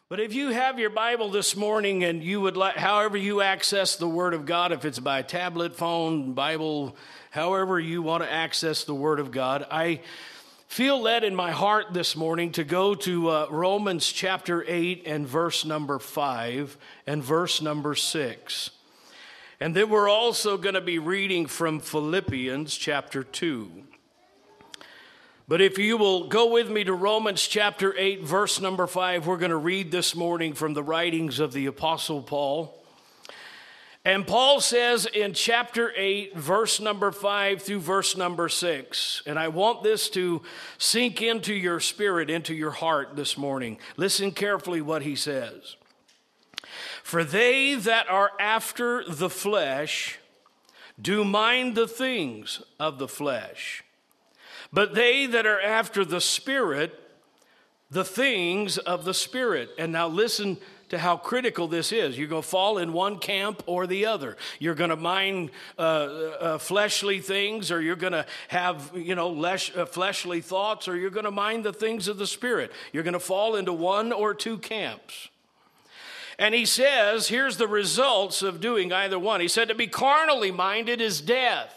But if you have your Bible this morning and you would like, however you access the Word of God, if it's by tablet, phone, Bible, however you want to access the Word of God, I feel led in my heart this morning to go to Romans chapter 8 and verse number 5 and verse number 6. And then we're also going to be reading from Philippians chapter 2. But if you will go with me to Romans chapter 8, verse number 5, we're going to read this morning from the writings of the Apostle Paul. And Paul says in chapter 8, verse number 5 through verse number 6, and I want this to sink into your spirit, into your heart this morning. Listen carefully what he says. For they that are after the flesh do mind the things of the flesh. But they that are after the Spirit, the things of the Spirit. And now listen to how critical this is. You're going to fall in one camp or the other. You're going to mind fleshly things, or you're going to have, fleshly thoughts, or you're going to mind the things of the Spirit. You're going to fall into one or two camps. And he says, here's the results of doing either one. He said, to be carnally minded is death.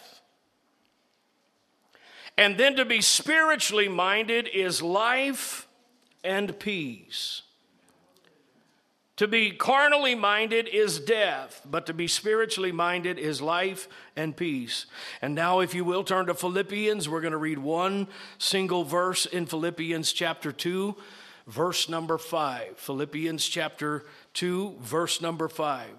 And then to be spiritually minded is life and peace. To be carnally minded is death, but to be spiritually minded is life and peace. And now, if you will, turn to Philippians. We're going to read one single verse in Philippians chapter 2, verse number 5. Philippians chapter 2, verse number 5.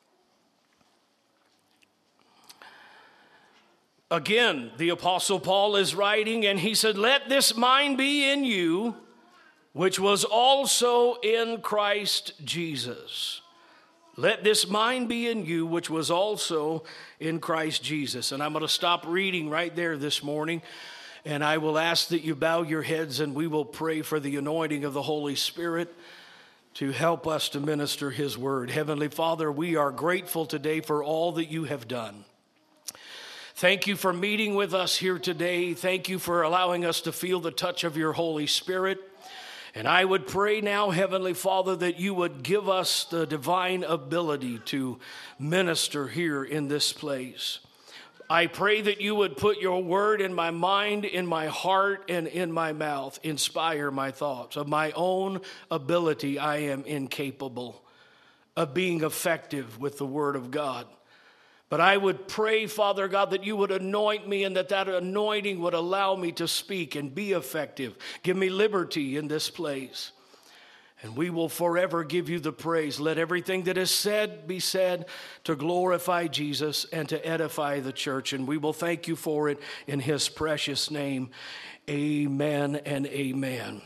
Again, the Apostle Paul is writing, and he said, let this mind be in you, which was also in Christ Jesus. Let this mind be in you, which was also in Christ Jesus. And I'm going to stop reading right there this morning, and I will ask that you bow your heads, and we will pray for the anointing of the Holy Spirit to help us to minister His word. Heavenly Father, we are grateful today for all that you have done. Thank you for meeting with us here today. Thank you for allowing us to feel the touch of your Holy Spirit. And I would pray now, Heavenly Father, that you would give us the divine ability to minister here in this place. I pray that you would put your word in my mind, in my heart, and in my mouth. Inspire my thoughts. Of my own ability, I am incapable of being effective with the word of God. But I would pray, Father God, that you would anoint me, and that anointing would allow me to speak and be effective. Give me liberty in this place. And we will forever give you the praise. Let everything that is said be said to glorify Jesus and to edify the church. And we will thank you for it in his precious name. Amen and amen.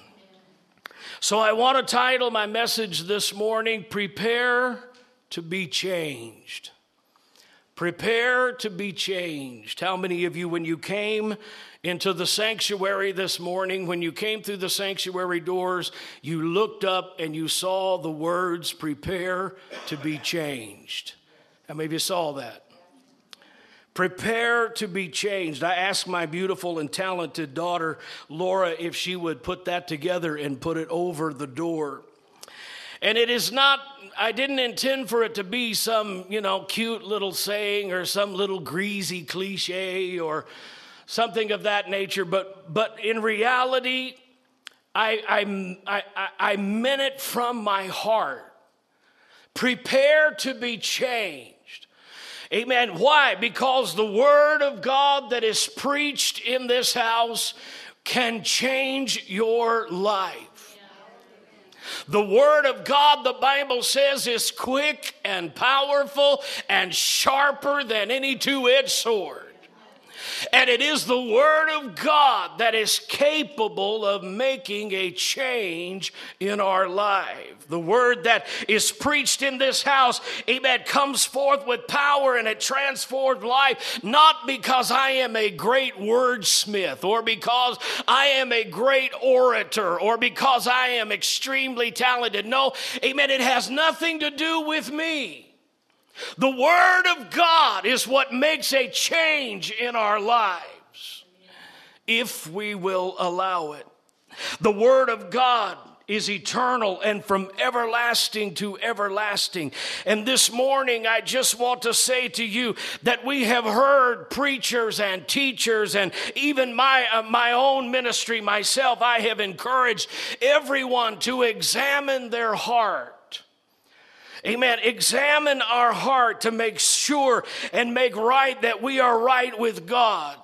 So I want to title my message this morning, Prepare to be Changed. Prepare to be changed. How many of you, when you came into the sanctuary this morning, when you came through the sanctuary doors, you looked up and you saw the words, prepare to be changed? How many of you saw that? Prepare to be changed. I asked my beautiful and talented daughter, Laura, if she would put that together and put it over the door. And it is not, I didn't intend for it to be some, cute little saying or some little greasy cliche or something of that nature. But in reality, I meant it from my heart. Prepare to be changed. Amen. Why? Because the word of God that is preached in this house can change your life. The word of God, the Bible says, is quick and powerful and sharper than any two-edged sword. And it is the word of God that is capable of making a change in our life. The word that is preached in this house, amen, comes forth with power and it transforms life, not because I am a great wordsmith or because I am a great orator or because I am extremely talented. No, amen, it has nothing to do with me. The word of God is what makes a change in our lives, if we will allow it. The word of God is eternal and from everlasting to everlasting. And this morning, I just want to say to you that we have heard preachers and teachers, and even my own ministry myself, I have encouraged everyone to examine their heart. Amen. Examine our heart to make sure and make right that we are right with God.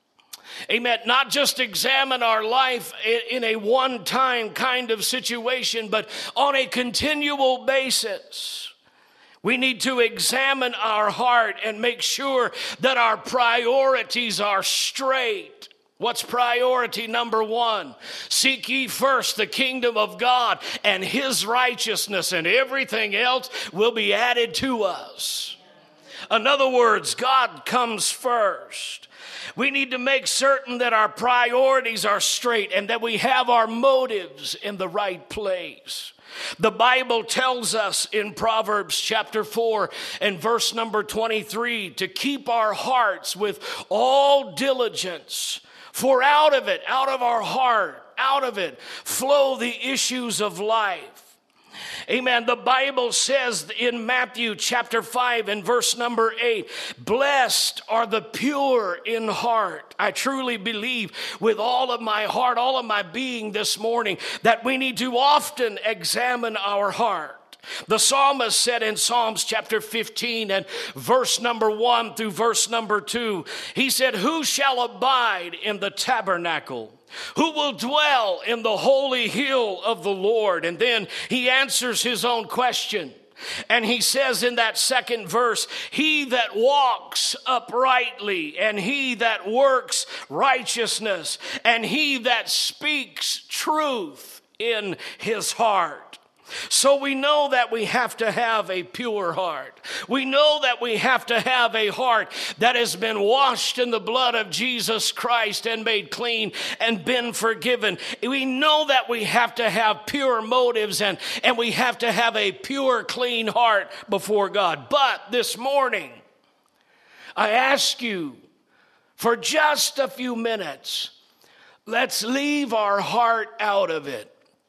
Amen. Not just examine our life in a one-time kind of situation, but on a continual basis. We need to examine our heart and make sure that our priorities are straight. What's priority number one? Seek ye first the kingdom of God and his righteousness, and everything else will be added to us. In other words, God comes first. We need to make certain that our priorities are straight and that we have our motives in the right place. The Bible tells us in Proverbs chapter 4 and verse number 23 to keep our hearts with all diligence, for out of it, out of our heart, out of it flow the issues of life. Amen. The Bible says in Matthew chapter 5 and verse number 8, blessed are the pure in heart. I truly believe with all of my heart, all of my being this morning, that we need to often examine our heart. The psalmist said in Psalms chapter 15 and verse number 1 through verse number 2, he said, who shall abide in the tabernacle? Who will dwell in the holy hill of the Lord? And then he answers his own question. And he says in that second verse, he that walks uprightly, and he that works righteousness, and he that speaks truth in his heart. So we know that we have to have a pure heart. We know that we have to have a heart that has been washed in the blood of Jesus Christ and made clean and been forgiven. We know that we have to have pure motives and we have to have a pure, clean heart before God. But this morning, I ask you for just a few minutes, let's leave our heart out of it.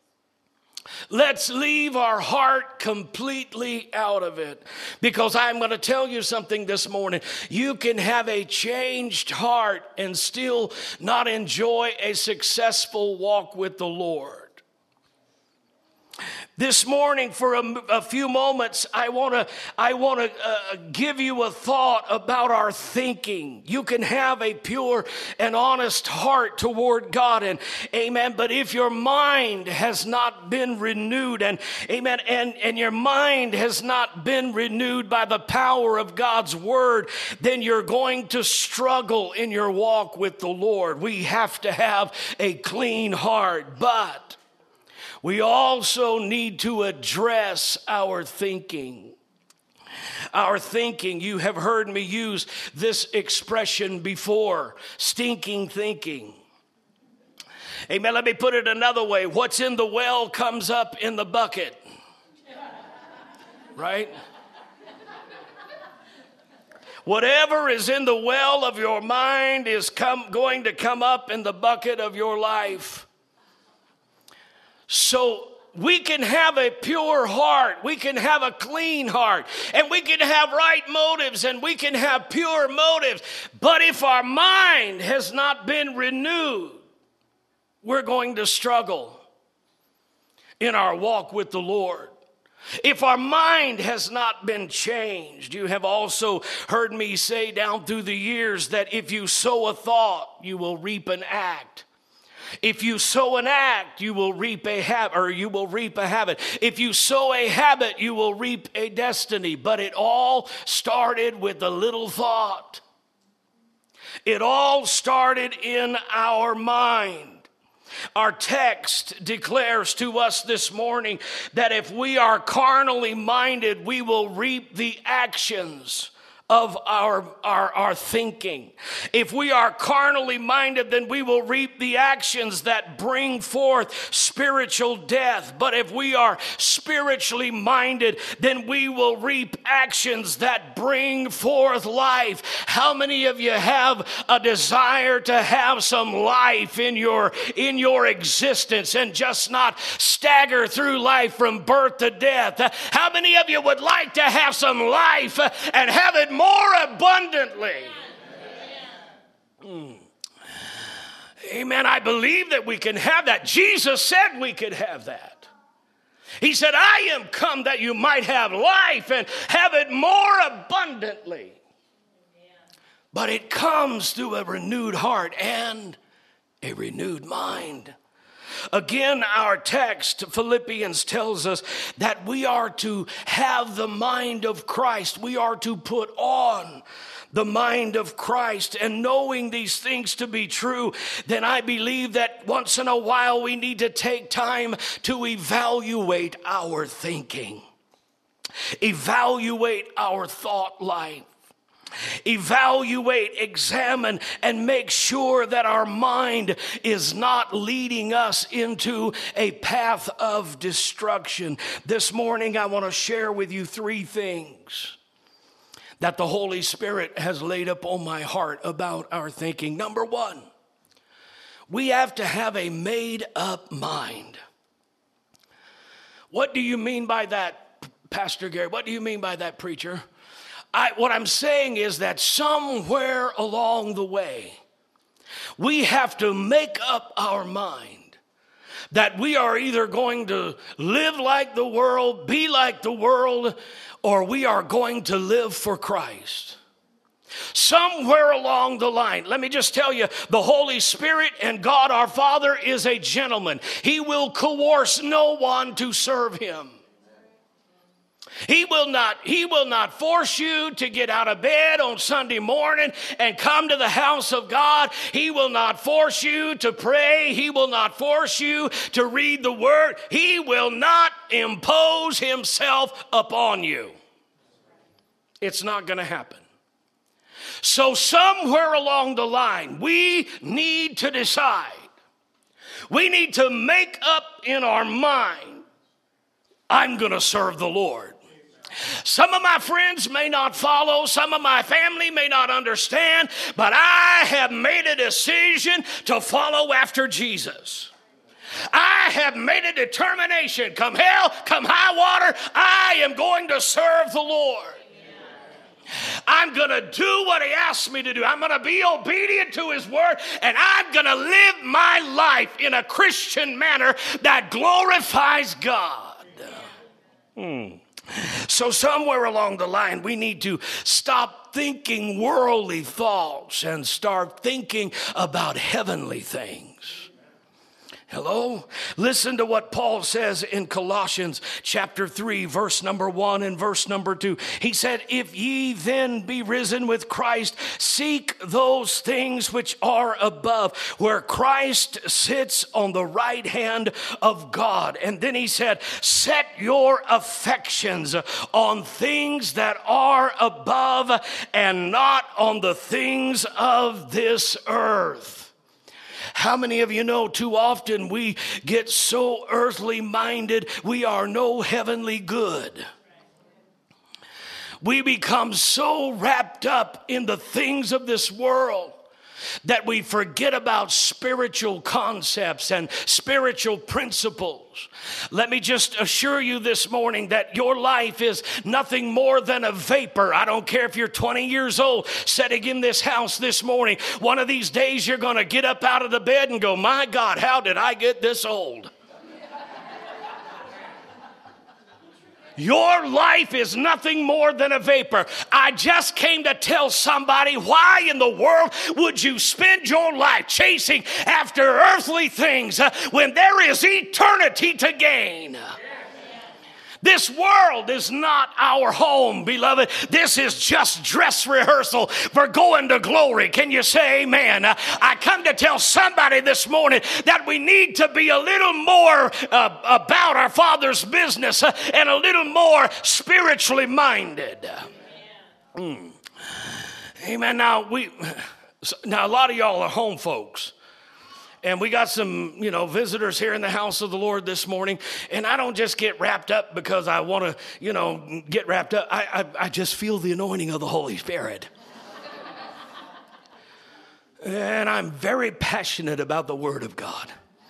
Let's leave our heart completely out of it, because I'm going to tell you something this morning. You can have a changed heart and still not enjoy a successful walk with the Lord. This morning, for a few moments, I want to give you a thought about our thinking. You can have a pure and honest heart toward God, and amen. But if your mind has not been renewed, and amen, and your mind has not been renewed by the power of God's word, then you're going to struggle in your walk with the Lord. We have to have a clean heart, but we also need to address our thinking. Our thinking, you have heard me use this expression before, stinking thinking. Amen. Let me put it another way. What's in the well comes up in the bucket. Right? Whatever is in the well of your mind is going to come up in the bucket of your life. So we can have a pure heart, we can have a clean heart, and we can have right motives, and we can have pure motives. But if our mind has not been renewed, we're going to struggle in our walk with the Lord. If our mind has not been changed, you have also heard me say down through the years that if you sow a thought, you will reap an act. If you sow an act, you will reap a habit, or you will reap a habit. If you sow a habit, you will reap a destiny. But it all started with a little thought. It all started in our mind. Our text declares to us this morning that if we are carnally minded, we will reap the actions of our thinking. If we are carnally minded, then we will reap the actions that bring forth spiritual death. But if we are spiritually minded, then we will reap actions that bring forth life. How many of you have a desire to have some life in your existence and just not stagger through life from birth to death? How many of you would like to have some life and have it more abundantly? Amen. I believe that we can have that. Jesus said we could have that. He said, I am come that you might have life and have it more abundantly. But it comes through a renewed heart and a renewed mind. Again, our text, Philippians, tells us that we are to have the mind of Christ. We are to put on the mind of Christ. And knowing these things to be true, then I believe that once in a while we need to take time to evaluate our thinking, evaluate our thought life. Evaluate, examine, and make sure that our mind is not leading us into a path of destruction. This morning, I want to share with you 3 things that the Holy Spirit has laid upon my heart about our thinking. Number 1, we have to have a made-up mind. What do you mean by that, Pastor Gary? What do you mean by that, preacher? What I'm saying is that somewhere along the way, we have to make up our mind that we are either going to live like the world, be like the world, or we are going to live for Christ. Somewhere along the line, let me just tell you, the Holy Spirit and God our Father is a gentleman. He will coerce no one to serve him. He will not force you to get out of bed on Sunday morning and come to the house of God. He will not force you to pray. He will not force you to read the word. He will not impose himself upon you. It's not going to happen. So somewhere along the line, we need to decide. We need to make up in our mind, I'm going to serve the Lord. Some of my friends may not follow, some of my family may not understand, but I have made a decision to follow after Jesus. I have made a determination, come hell, come high water, I am going to serve the Lord. I'm going to do what he asked me to do. I'm going to be obedient to his word, and I'm going to live my life in a Christian manner that glorifies God. So somewhere along the line, we need to stop thinking worldly thoughts and start thinking about heavenly things. Hello? Listen to what Paul says in Colossians chapter 3, verse number 1 and verse number 2. He said, if ye then be risen with Christ, seek those things which are above, where Christ sits on the right hand of God. And then he said, set your affections on things that are above and not on the things of this earth. How many of you know too often we get so earthly minded, we are no heavenly good. We become so wrapped up in the things of this world that we forget about spiritual concepts and spiritual principles. Let me just assure you this morning that your life is nothing more than a vapor. I don't care if you're 20 years old sitting in this house this morning. One of these days you're going to get up out of the bed and go, my God, how did I get this old? Your life is nothing more than a vapor. I just came to tell somebody, why in the world would you spend your life chasing after earthly things when there is eternity to gain? This world is not our home, beloved. This is just dress rehearsal for going to glory. Can you say amen? I come to tell somebody this morning that we need to be a little more about our Father's business and a little more spiritually minded. Amen. Now a lot of y'all are home folks. And we got some, visitors here in the house of the Lord this morning. And I don't just get wrapped up because I want to, get wrapped up. I just feel the anointing of the Holy Spirit. And I'm very passionate about the Word of God.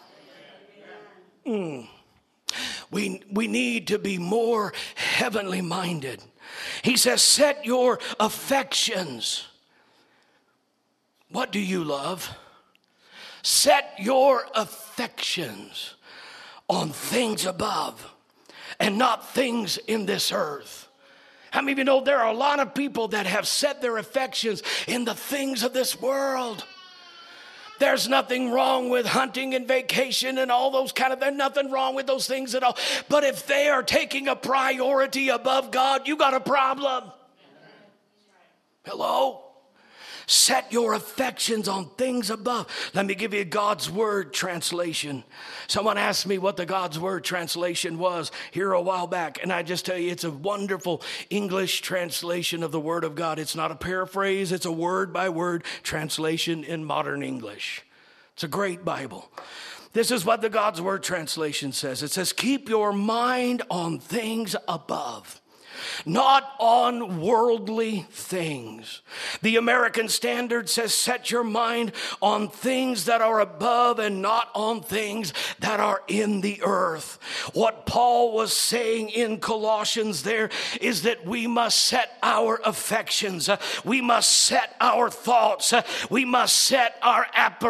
We need to be more heavenly minded. He says, set your affections. What do you love? Set your affections on things above and not things in this earth. How many of you know there are a lot of people that have set their affections in the things of this world? There's nothing wrong with hunting and vacation and all those there's nothing wrong with those things at all. But if they are taking a priority above God, you got a problem. Hello? Set your affections on things above. Let me give you God's Word translation. Someone asked me what the God's Word translation was here a while back. And I just tell you, it's a wonderful English translation of the Word of God. It's not a paraphrase. It's a word-by-word translation in modern English. It's a great Bible. This is what the God's Word translation says. It says, keep your mind on things above, not on worldly things. The American Standard says, set your mind on things that are above and not on things that are in the earth. What Paul was saying in Colossians there is that we must set our affections. We must set our thoughts. We must set our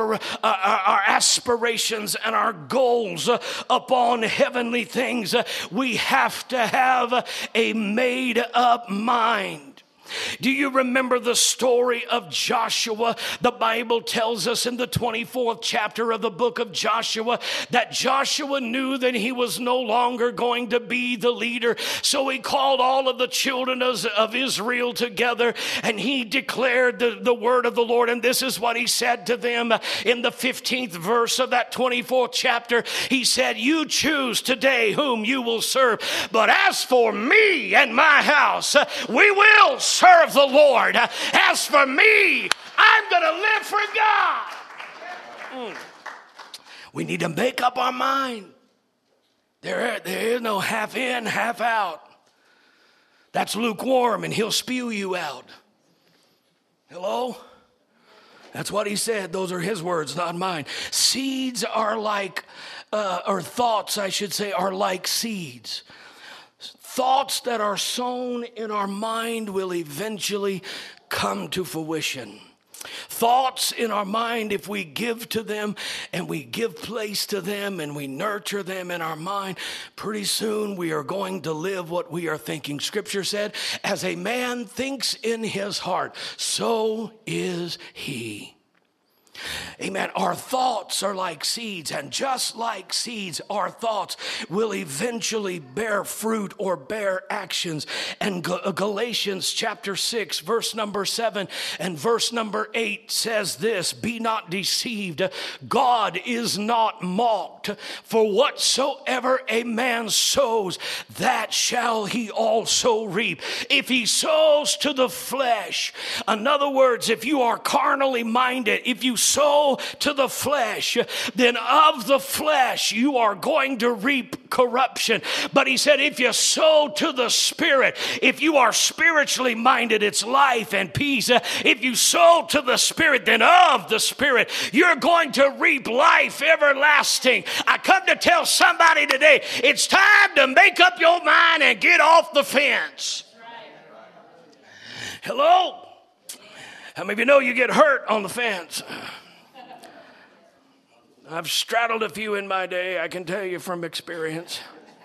aspirations and our goals upon heavenly things. We have to have a made up mind. Do you remember the story of Joshua? The Bible tells us in the 24th chapter of the book of Joshua that Joshua knew that he was no longer going to be the leader. So he called all of the children of Israel together and he declared the word of the Lord. And this is what he said to them in the 15th verse of that 24th chapter. He said, you choose today whom you will serve. But as for me and my house, we will serve the Lord. As for me, I'm going to live for God. We need to make up our mind. There is no half in, half out. That's lukewarm and he'll spew you out. Hello? That's what he said. Those are his words, not mine. Seeds are like, or thoughts, I should say, are like seeds. Thoughts that are sown in our mind will eventually come to fruition. Thoughts in our mind, if we give to them and we give place to them and we nurture them in our mind, pretty soon we are going to live what we are thinking. Scripture said, as a man thinks in his heart, so is he. Amen. Our thoughts are like seeds, and just like seeds, our thoughts will eventually bear fruit or bear actions. And Galatians chapter 6, verse number 7 and verse number 8 says this, be not deceived. God is not mocked. For whatsoever a man sows, that shall he also reap. If he sows to the flesh, in other words, if you are carnally minded, if you sow to the flesh, then of the flesh you are going to reap corruption. But he said, if you sow to the Spirit, if you are spiritually minded, it's life and peace. If you sow to the Spirit, then of the Spirit, you're going to reap life everlasting. I come to tell somebody today, it's time to make up your mind and get off the fence. Hello? How many of you know you get hurt on the fence? I've straddled a few in my day, I can tell you from experience.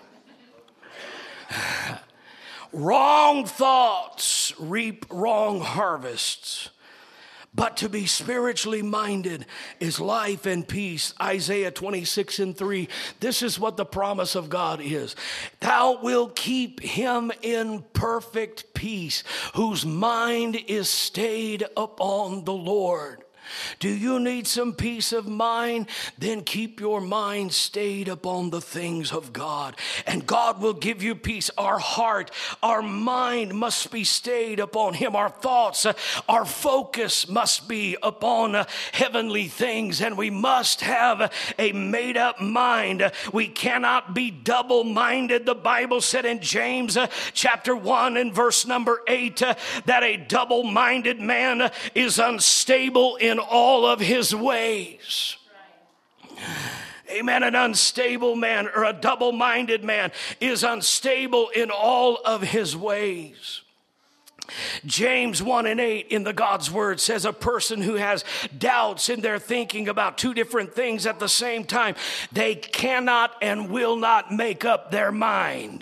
Wrong thoughts reap wrong harvests. But to be spiritually minded is life and peace. Isaiah 26:3. This is what the promise of God is. Thou wilt keep him in perfect peace, whose mind is stayed upon the Lord. Do you need some peace of mind? Then keep your mind stayed upon the things of God, and God will give you peace. Our heart, our mind must be stayed upon Him. Our thoughts, our focus must be upon heavenly things, and we must have a made-up mind. We cannot be double-minded. The Bible said in James chapter 1 and verse number 8 that a double-minded man is unstable in all of his ways. Amen. An unstable man or a double-minded man is unstable in all of his ways. James 1 and 8 in the God's Word says a person who has doubts in their thinking about two different things at the same time, they cannot and will not make up their mind.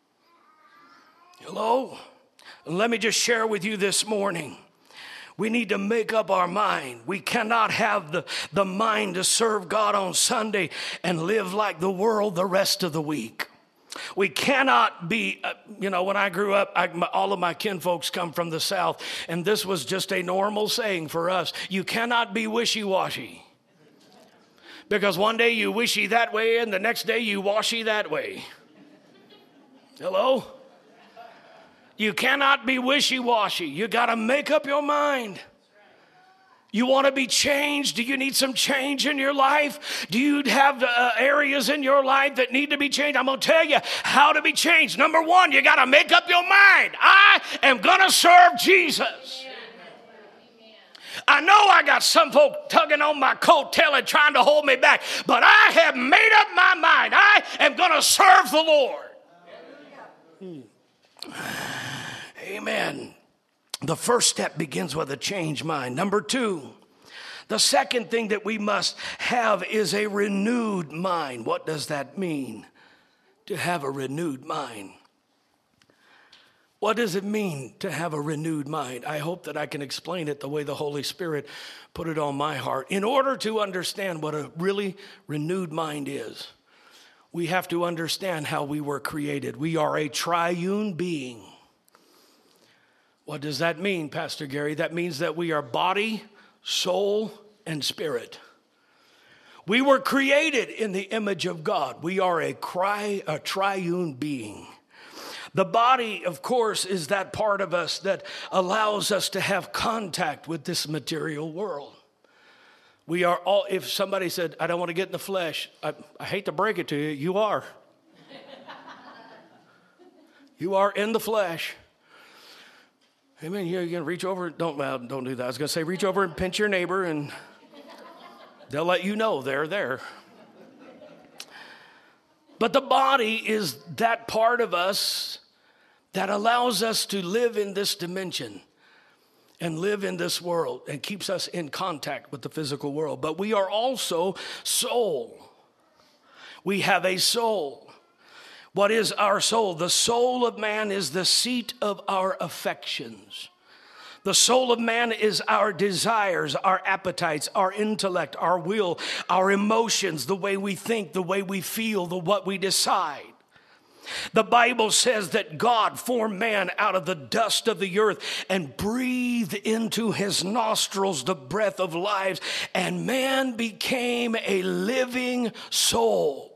Hello? Let me just share with you this morning. We need to make up our mind. We cannot have the mind to serve God on Sunday and live like the world the rest of the week. We cannot be, when I grew up, all of my kinfolks come from the South, and this was just a normal saying for us. You cannot be wishy-washy. Because one day you wishy that way, and the next day you washy that way. Hello? You cannot be wishy-washy. You got to make up your mind. You want to be changed? Do you need some change in your life? Do you have areas in your life that need to be changed? I'm going to tell you how to be changed. Number one, you got to make up your mind. I am going to serve Jesus. I know I got some folk tugging on my coattail and trying to hold me back, but I have made up my mind. I am going to serve the Lord. Amen. The first step begins with a changed mind. Number two, the second thing that we must have is a renewed mind. What does that mean, to have a renewed mind? What does it mean to have a renewed mind? I hope that I can explain it the way the Holy Spirit put it on my heart. In order to understand what a really renewed mind is, we have to understand how we were created. We are a triune being. What does that mean, Pastor Gary? That means that we are body, soul, and spirit. We were created in the image of God. We are a triune being. The body, of course, is that part of us that allows us to have contact with this material world. We are all, if somebody said, I don't want to get in the flesh, I hate to break it to you, you are. You are in the flesh. Amen. You're going to reach over. Don't do that. I was going to say reach over and pinch your neighbor, and they'll let you know they're there. But the body is that part of us that allows us to live in this dimension and live in this world and keeps us in contact with the physical world. But we are also soul. We have a soul. What is our soul? The soul of man is the seat of our affections. The soul of man is our desires, our appetites, our intellect, our will, our emotions, the way we think, the way we feel, what we decide. The Bible says that God formed man out of the dust of the earth and breathed into his nostrils the breath of life, and man became a living soul.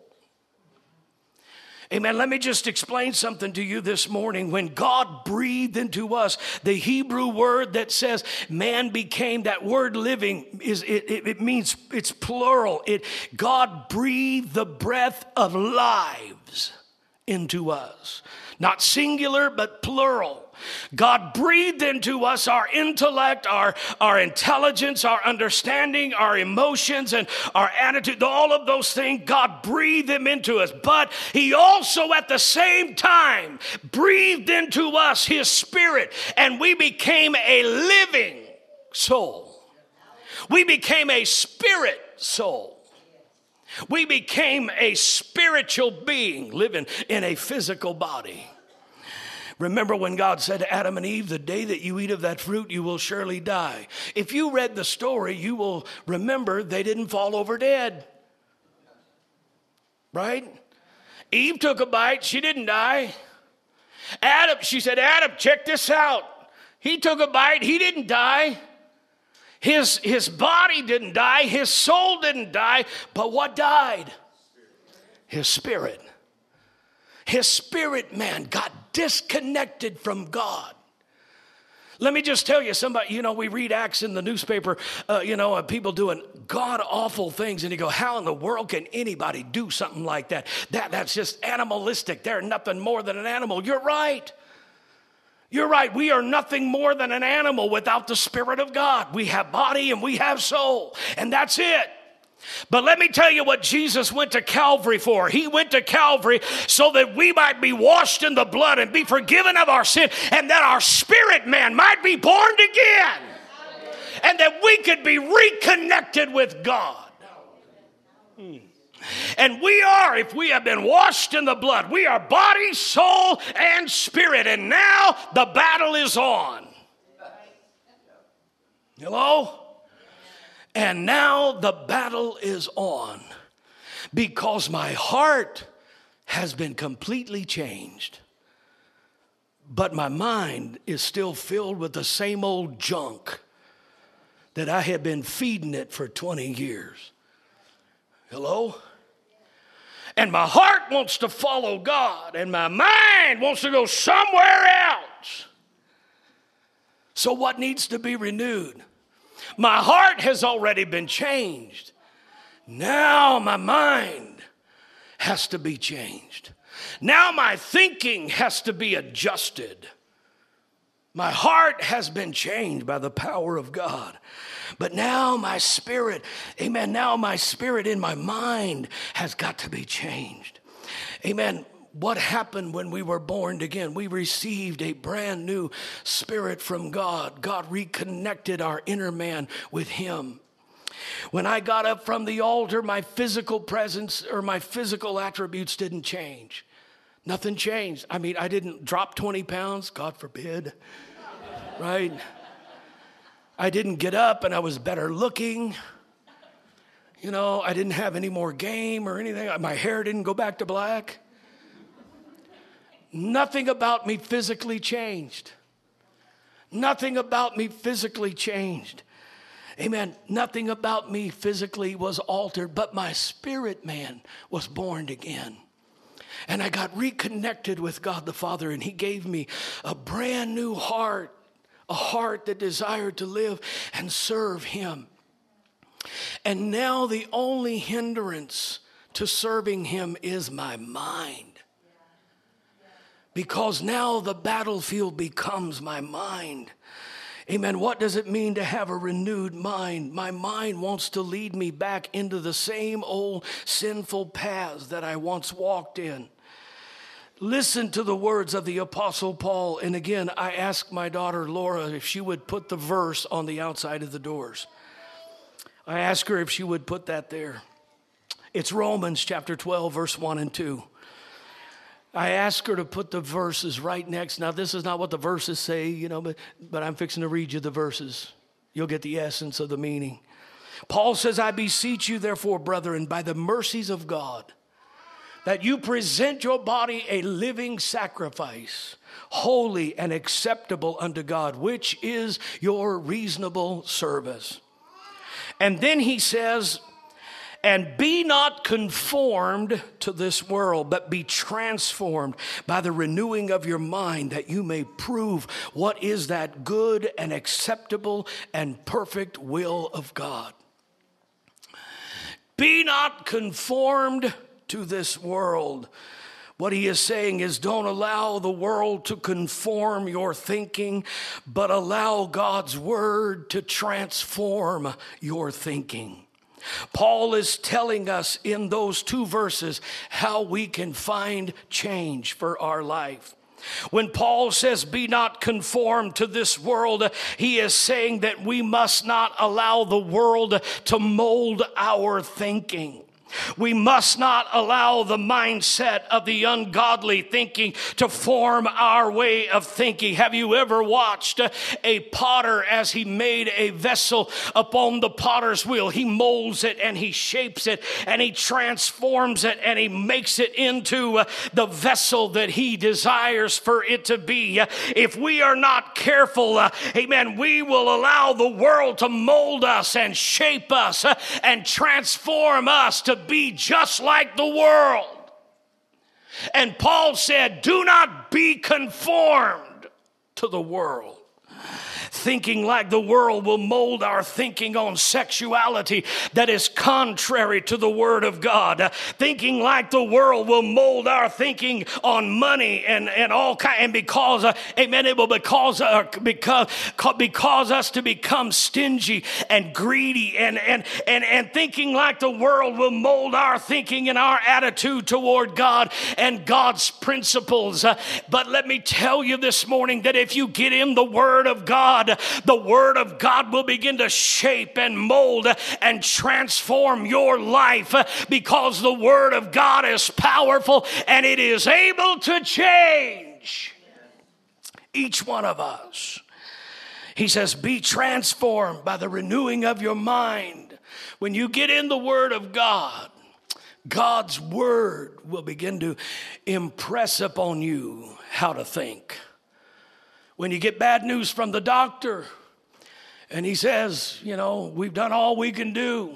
Amen. Let me just explain something to you this morning. When God breathed into us, the Hebrew word that says man became, that word living, it means, it's plural. God breathed the breath of lives into us. Not singular, but plural. God breathed into us our intellect, our intelligence, our understanding, our emotions, and our attitude. All of those things, God breathed them into us. But he also at the same time breathed into us his spirit, and we became a living soul. We became a spirit soul. We became a spiritual being living in a physical body. Remember when God said to Adam and Eve, the day that you eat of that fruit, you will surely die. If you read the story, you will remember they didn't fall over dead. Right? Eve took a bite. She didn't die. Adam, she said, Adam, check this out. He took a bite. He didn't die. His body didn't die, his soul didn't die, but what died? His spirit. His spirit, man, got disconnected from God. Let me just tell you, somebody, we read Acts in the newspaper, of people doing God-awful things, and you go, how in the world can anybody do something like that? That's just animalistic. They're nothing more than an animal. You're right. You're right. We are nothing more than an animal without the Spirit of God. We have body and we have soul, and that's it. But let me tell you what Jesus went to Calvary for. He went to Calvary so that we might be washed in the blood and be forgiven of our sin, and that our spirit man might be born again, and that we could be reconnected with God. And we are, if we have been washed in the blood, we are body, soul, and spirit. And now the battle is on. Hello? And now the battle is on, because my heart has been completely changed, but my mind is still filled with the same old junk that I have been feeding it for 20 years. Hello? And my heart wants to follow God, and my mind wants to go somewhere else. So what needs to be renewed? My heart has already been changed. Now my mind has to be changed. Now my thinking has to be adjusted. My heart has been changed by the power of God. But now my spirit, amen, now my spirit in my mind has got to be changed. Amen. What happened when we were born again? We received a brand new spirit from God. God reconnected our inner man with him. When I got up from the altar, my physical presence or my physical attributes didn't change. Nothing changed. I mean, I didn't drop 20 pounds, God forbid, right? I didn't get up and I was better looking. I didn't have any more game or anything. My hair didn't go back to black. Nothing about me physically changed. Nothing about me physically changed. Amen. Nothing about me physically was altered, but my spirit man was born again. And I got reconnected with God the Father, and he gave me a brand new heart, a heart that desired to live and serve him. And now the only hindrance to serving him is my mind. Because now the battlefield becomes my mind. Amen. What does it mean to have a renewed mind? My mind wants to lead me back into the same old sinful paths that I once walked in. Listen to the words of the Apostle Paul. And again, I asked my daughter Laura if she would put the verse on the outside of the doors. I asked her if she would put that there. It's Romans chapter 12, verse 1 and 2. I asked her to put the verses right next. Now, this is not what the verses say, but I'm fixing to read you the verses. You'll get the essence of the meaning. Paul says, I beseech you, therefore, brethren, by the mercies of God, that you present your body a living sacrifice, holy and acceptable unto God, which is your reasonable service. And then he says, and be not conformed to this world, but be transformed by the renewing of your mind, that you may prove what is that good and acceptable and perfect will of God. Be not conformed to this world. What he is saying is, don't allow the world to conform your thinking, but allow God's word to transform your thinking. Paul is telling us in those two verses how we can find change for our life. When Paul says, be not conformed to this world, he is saying that we must not allow the world to mold our thinking. We must not allow the mindset of the ungodly thinking to form our way of thinking. Have you ever watched a potter as he made a vessel upon the potter's wheel? He molds it and he shapes it and he transforms it and he makes it into the vessel that he desires for it to be. If we are not careful, amen, we will allow the world to mold us and shape us and transform us to be just like the world. And Paul said, do not be conformed to the world. Thinking like the world will mold our thinking on sexuality that is contrary to the Word of God. Thinking like the world will mold our thinking on money and all kind. And because, amen, it will cause us to become stingy and greedy and thinking like the world will mold our thinking and our attitude toward God and God's principles. But let me tell you this morning that if you get in the Word of God, the Word of God will begin to shape and mold and transform your life, because the Word of God is powerful and it is able to change each one of us. He says, be transformed by the renewing of your mind. When you get in the Word of God, God's Word will begin to impress upon you how to think. When you get bad news from the doctor and he says, you know, we've done all we can do,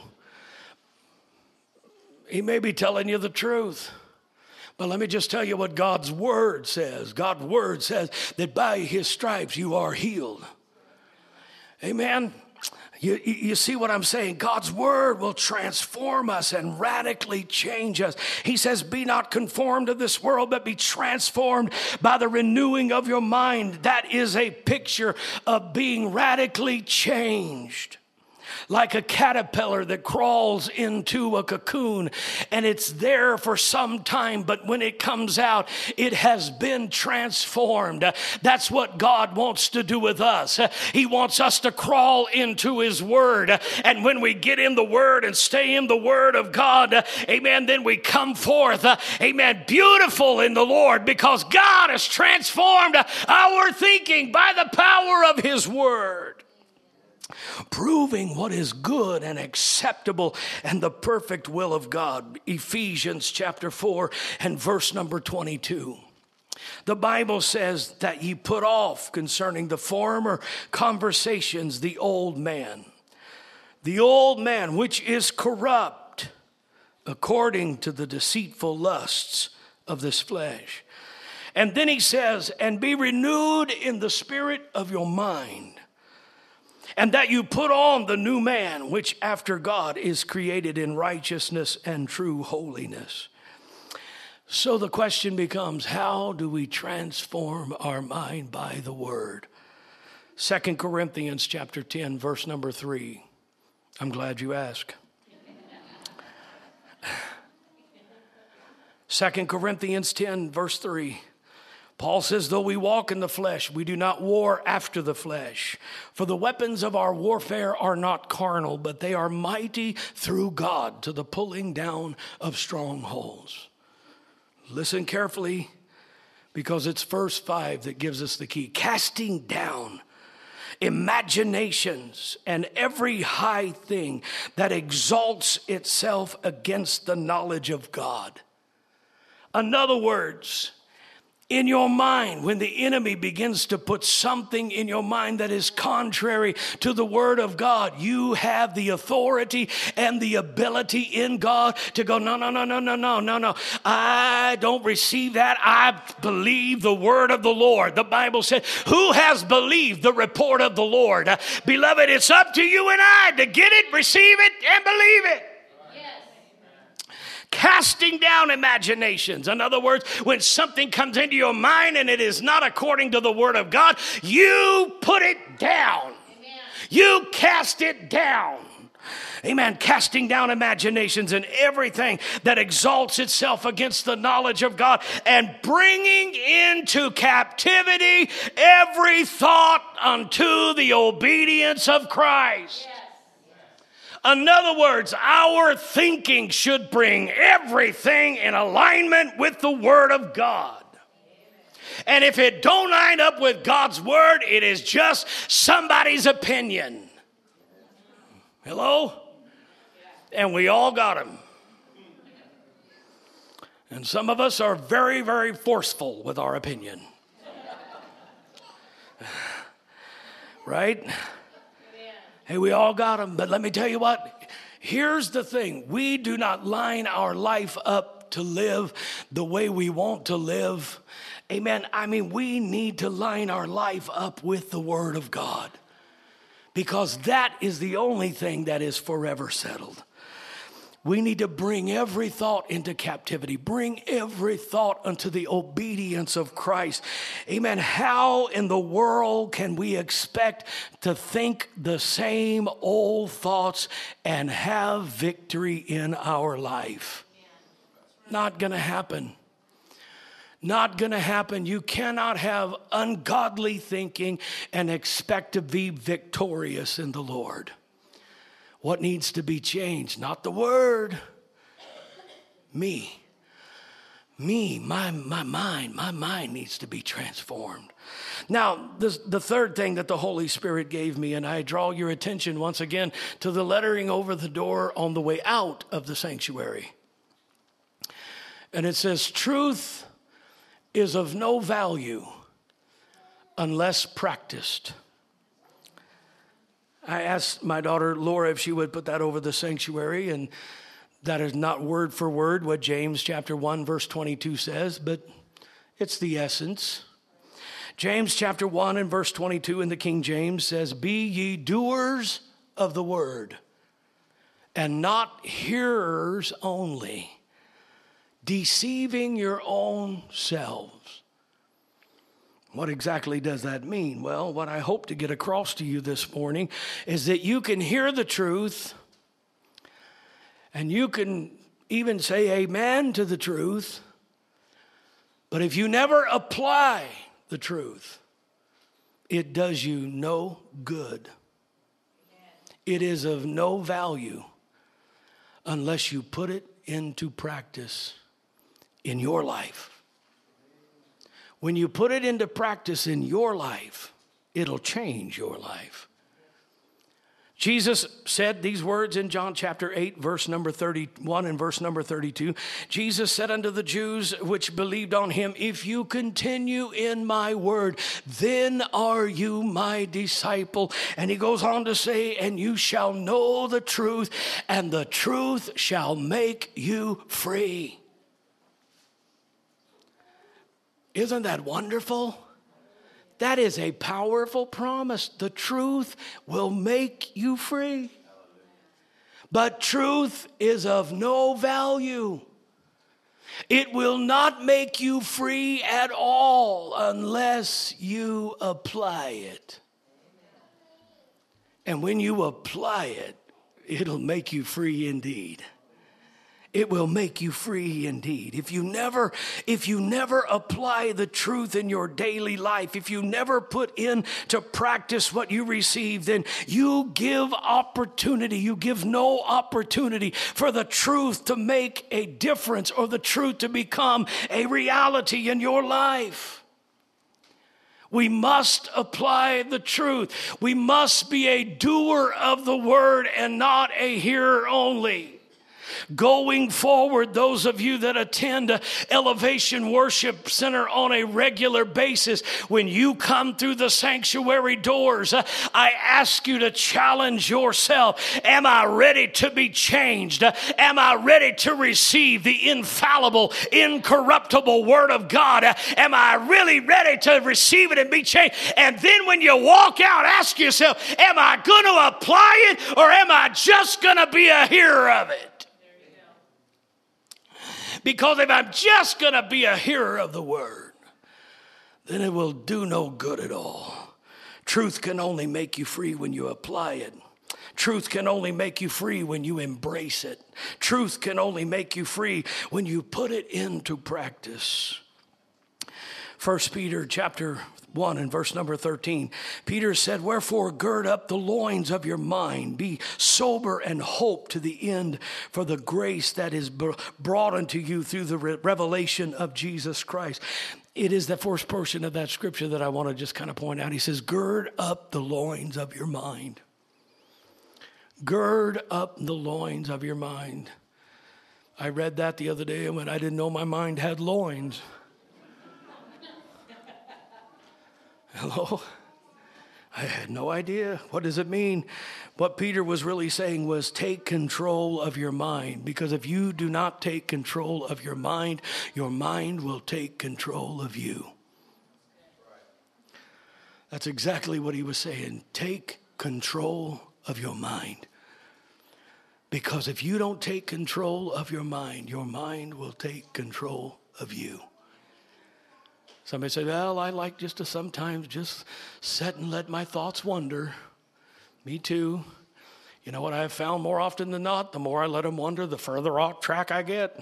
he may be telling you the truth. But let me just tell you what God's Word says. God's Word says that by His stripes you are healed. Amen. You see what I'm saying? God's Word will transform us and radically change us. He says, be not conformed to this world, but be transformed by the renewing of your mind. That is a picture of being radically changed. Like a caterpillar that crawls into a cocoon and it's there for some time, but when it comes out, it has been transformed. That's what God wants to do with us. He wants us to crawl into His Word. And when we get in the Word and stay in the Word of God, amen, then we come forth, amen, beautiful in the Lord, because God has transformed our thinking by the power of His Word. Proving what is good and acceptable and the perfect will of God. Ephesians chapter 4 and verse number 22. The Bible says that ye put off concerning the former conversations the old man which is corrupt according to the deceitful lusts of this flesh. And then he says, and be renewed in the spirit of your mind, and that you put on the new man, which after God is created in righteousness and true holiness. So the question becomes, how do we transform our mind by the Word? 2 Corinthians chapter 10, verse number 3. I'm glad you asked. 2 Corinthians 10, verse 3. Paul says, though we walk in the flesh, we do not war after the flesh. For the weapons of our warfare are not carnal, but they are mighty through God to the pulling down of strongholds. Listen carefully, because it's verse 5 that gives us the key. Casting down imaginations and every high thing that exalts itself against the knowledge of God. In other words, in your mind, when the enemy begins to put something in your mind that is contrary to the Word of God, you have the authority and the ability in God to go, no. I don't receive that. I believe the Word of the Lord. The Bible said, who has believed the report of the Lord? Beloved, it's up to you and I to get it, receive it, and believe it. Casting down imaginations. In other words, when something comes into your mind and it is not according to the Word of God, you put it down. Amen. You cast it down. Amen. Casting down imaginations and everything that exalts itself against the knowledge of God, and bringing into captivity every thought unto the obedience of Christ. In other words, our thinking should bring everything in alignment with the Word of God. And if it don't line up with God's Word, it is just somebody's opinion. Hello? And we all got them. And some of us are very, very forceful with our opinion. Right? Hey, we all got them. But let me tell you what. Here's the thing. We do not line our life up to live the way we want to live. Amen. I mean, we need to line our life up with the Word of God. Because that is the only thing that is forever settled. We need to bring every thought into captivity. Bring every thought unto the obedience of Christ. Amen. How in the world can we expect to think the same old thoughts and have victory in our life? Not going to happen. Not going to happen. You cannot have ungodly thinking and expect to be victorious in the Lord. What needs to be changed? Not the Word. Me, my mind needs to be transformed. Now, the third thing that the Holy Spirit gave me, and I draw your attention once again to the lettering over the door on the way out of the sanctuary. And it says, truth is of no value unless practiced. I asked my daughter Laura if she would put that over the sanctuary, and that is not word for word what James chapter 1 verse 22 says, but it's the essence. James chapter 1 and verse 22 in the King James says, be ye doers of the word, and not hearers only, deceiving your own selves. What exactly does that mean? Well, what I hope to get across to you this morning is that you can hear the truth, and you can even say amen to the truth, but if you never apply the truth, it does you no good. It is of no value unless you put it into practice in your life. When you put it into practice in your life, it'll change your life. Jesus said these words in John chapter 8, verse number 31 and verse number 32. Jesus said unto the Jews which believed on him, if you continue in my word, then are you my disciple. And he goes on to say, and you shall know the truth, and the truth shall make you free. Isn't that wonderful? That is a powerful promise. The truth will make you free. But truth is of no value. It will not make you free at all unless you apply it. And when you apply it, it'll make you free indeed. It will make you free indeed. If you never apply the truth in your daily life, if you never put into practice what you receive, then you give no opportunity for the truth to make a difference or the truth to become a reality in your life. We must apply the truth. We must be a doer of the word and not a hearer only. Going forward, those of you that attend Elevation Worship Center on a regular basis, when you come through the sanctuary doors, I ask you to challenge yourself. Am I ready to be changed? Am I ready to receive the infallible, incorruptible Word of God? Am I really ready to receive it and be changed? And then when you walk out, ask yourself, am I going to apply it, or am I just going to be a hearer of it? Because if I'm just going to be a hearer of the word, then it will do no good at all. Truth can only make you free when you apply it. Truth can only make you free when you embrace it. Truth can only make you free when you put it into practice. 1 Peter chapter 1 and verse number 13. Peter said, wherefore gird up the loins of your mind, be sober and hope to the end for the grace that is brought unto you through the revelation of Jesus Christ. It is the first portion of that scripture that I want to just kind of point out. He says, gird up the loins of your mind. Gird up the loins of your mind. I read that the other day when I didn't know my mind had loins. Hello? I had no idea. What does it mean? What Peter was really saying was take control of your mind. Because if you do not take control of your mind will take control of you. That's exactly what he was saying. Take control of your mind. Because if you don't take control of your mind will take control of you. Somebody say, well, I like just to sometimes just sit and let my thoughts wander. Me too. You know what I've found more often than not? The more I let them wander, the further off track I get.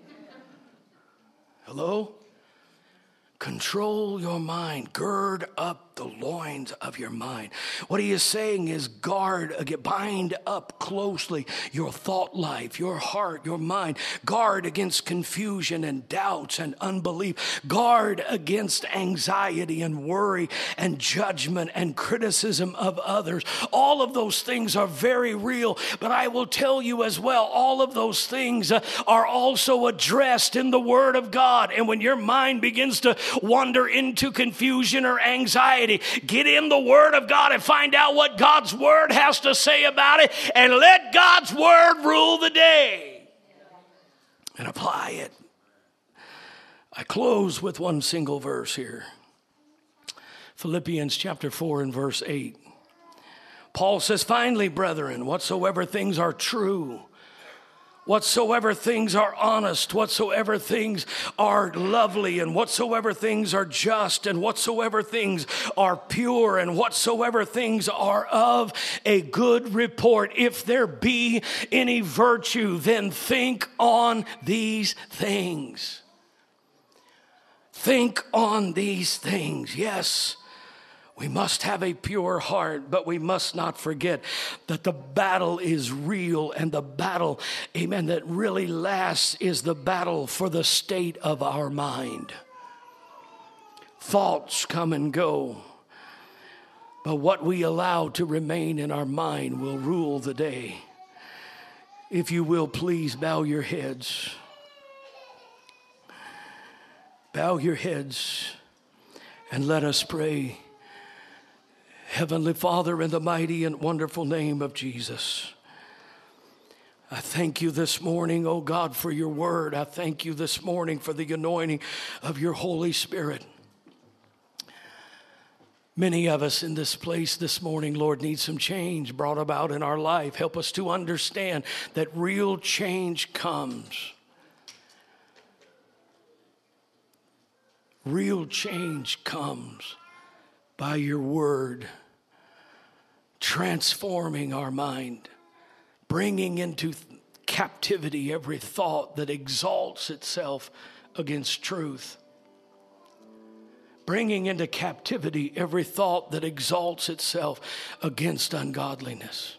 Hello? Control your mind. Gird up the loins of your mind. What he is saying is bind up closely your thought life, your heart, your mind. Guard against confusion and doubts and unbelief. Guard against anxiety and worry and judgment and criticism of others. All of those things are very real, but I will tell you as well, all of those things are also addressed in the Word of God. And when your mind begins to wander into confusion or anxiety, get in the Word of God and find out what God's Word has to say about it, and let God's Word rule the day and apply it. I close with one single verse here. Philippians chapter 4 and verse 8. Paul says, finally, brethren, whatsoever things are true, whatsoever things are honest, whatsoever things are lovely, and whatsoever things are just, and whatsoever things are pure, and whatsoever things are of a good report, if there be any virtue, then think on these things. Think on these things. Yes. We must have a pure heart, but we must not forget that the battle is real, and the battle, amen, that really lasts is the battle for the state of our mind. Thoughts come and go, but what we allow to remain in our mind will rule the day. If you will, please bow your heads. Bow your heads and let us pray. Heavenly Father, in the mighty and wonderful name of Jesus, I thank you this morning, oh God, for your word. I thank you this morning for the anointing of your Holy Spirit. Many of us in this place this morning, Lord, need some change brought about in our life. Help us to understand that real change comes. Real change comes by your word, transforming our mind, bringing into captivity every thought that exalts itself against truth, bringing into captivity every thought that exalts itself against ungodliness.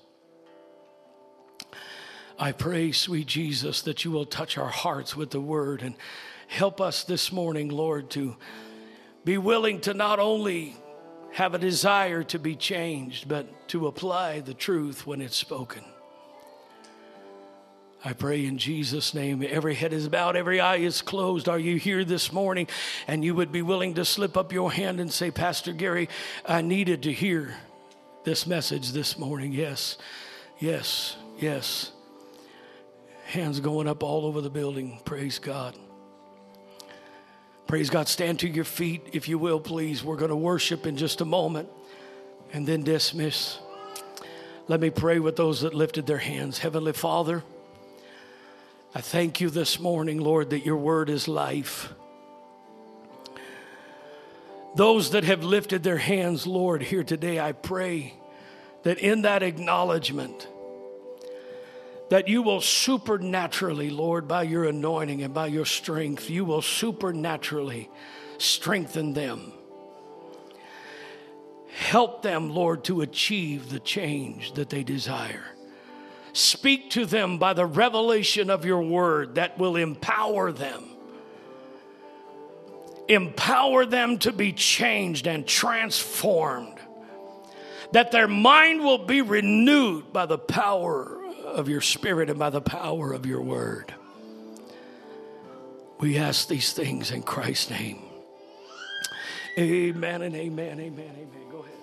I pray, sweet Jesus, that you will touch our hearts with the word and help us this morning, Lord, to be willing to not only have a desire to be changed, but to apply the truth when it's spoken. I pray in Jesus' name, every head is bowed, every eye is closed. Are you here this morning and you would be willing to slip up your hand and say, Pastor Gary, I needed to hear this message this morning. Yes, yes, yes. Hands going up all over the building. Praise God. Praise God. Stand to your feet, if you will, please. We're going to worship in just a moment and then dismiss. Let me pray with those that lifted their hands. Heavenly Father, I thank you this morning, Lord, that your word is life. Those that have lifted their hands, Lord, here today, I pray that in that acknowledgement, that you will supernaturally, Lord, by your anointing and by your strength, you will supernaturally Strengthen them. Help them, Lord, to achieve the change that they desire. Speak to them by the revelation of your word that will empower them. Empower them to be changed and transformed. That their mind will be renewed by the power of your Spirit and by the power of your word. We ask these things in Christ's name. Amen and amen, amen, amen. Go ahead.